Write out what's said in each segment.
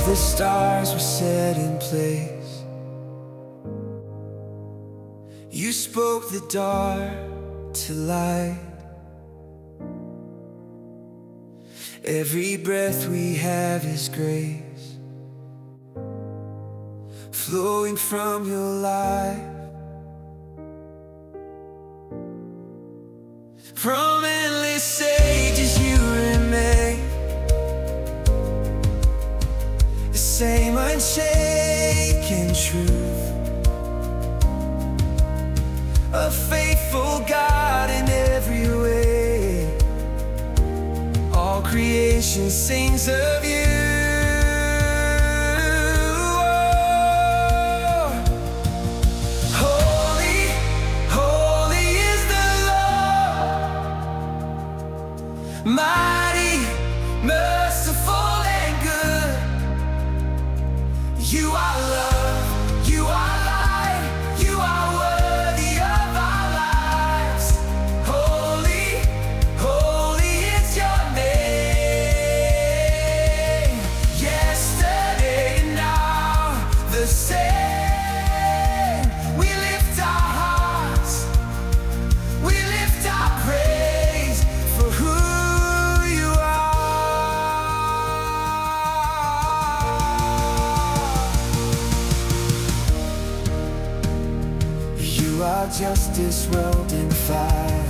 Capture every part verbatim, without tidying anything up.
the stars were set in place. You spoke the dark to light. Every breath we have is grace, flowing from your life. From endless ages you remain, the same unshaken truth, a faithful God in every way. All creation sings of you. Mighty, merciful and good. You are love, you are light, you are worthy of our lives. Holy, holy is your name. Yesterday and now the same. We lift our hearts, we lift our praise for who you are. Justice rolled in fire,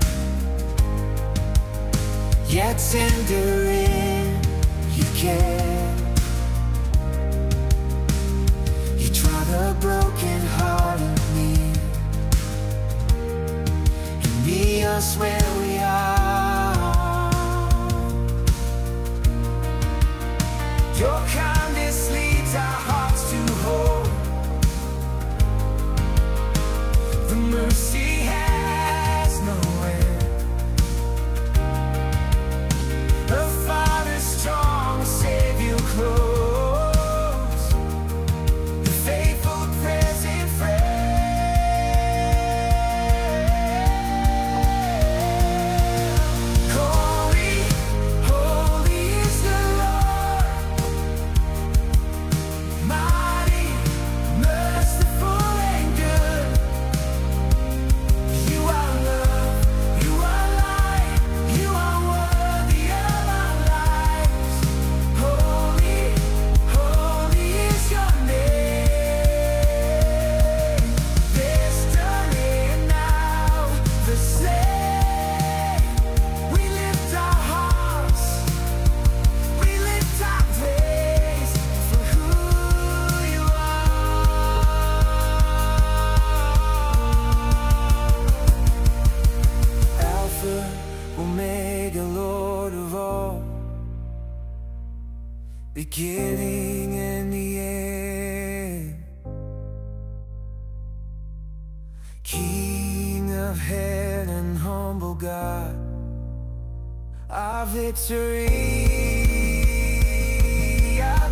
yet tender in you care. You draw the broken heart of me, and meet us where we are. Your kindness leads our hearts to hope. The mercy has no end. The Father strong, the Savior close, the faithful present friend. Holy, holy is the Lord. Mighty, merciful and good. You are love, you are light, you are worthy of our lives. Holy, holy is your name. Yesterday and now the same. We lift our hearts, we lift our praise for who you are. Alpha, Omega, Lord of all, beginning and the end. King of heaven, humble God, our victory, our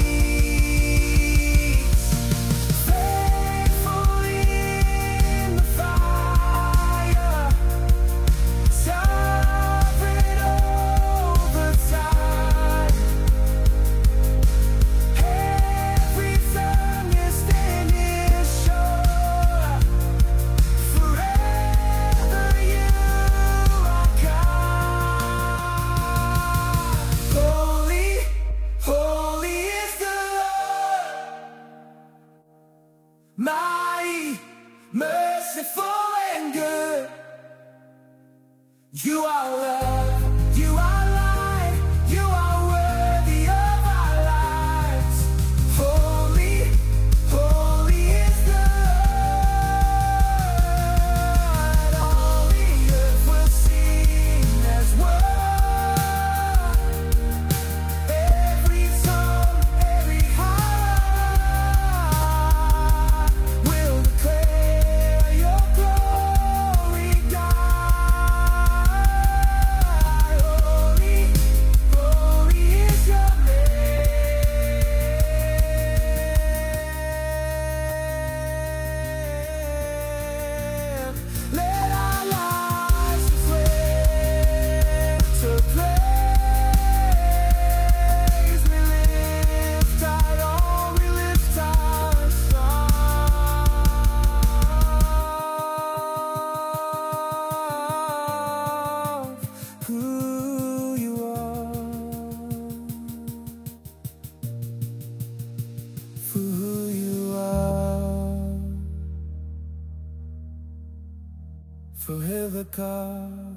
peace. Faithful in the fire, sovereign over time. Every stand is sure. Forever you are God. the cup.